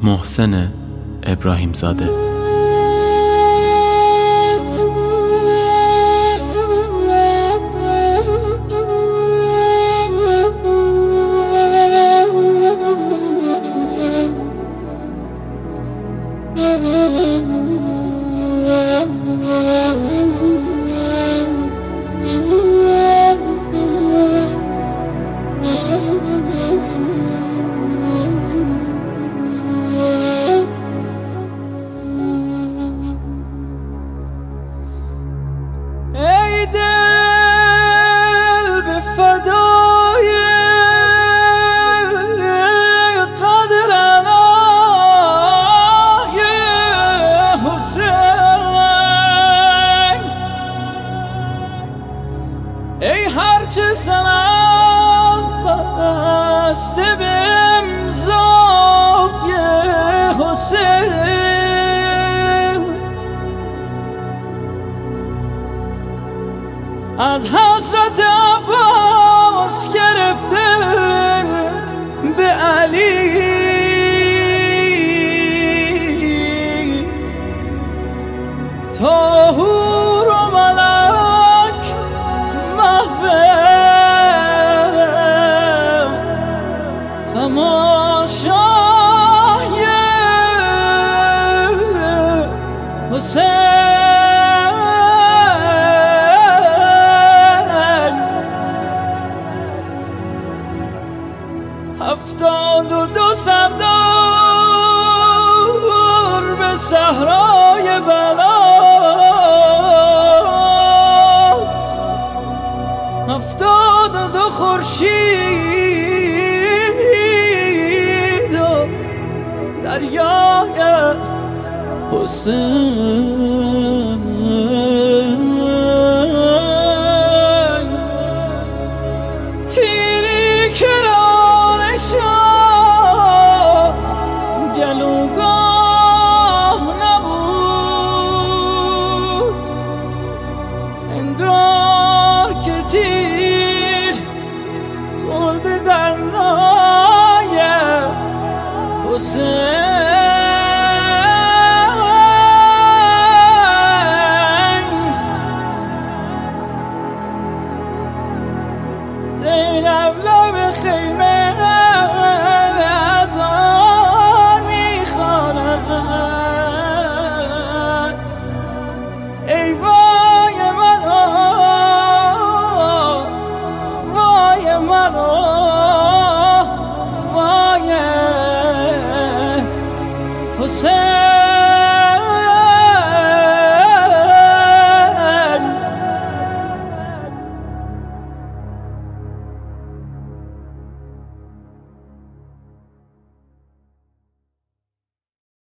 محسن ابراهیم زاده. ای دل به فدای قدرنای حسین، ای هرچه سنم بسته به امضای حسین، از حضرت عباس گرفته به علی، تا حور و ملک محو تماشای حسین. 72 سردار به صحرای بلا، 72 خورشید و دریای حسین، تیری که گلوگاه نبود، انگار که تیر خورده در نای حسین.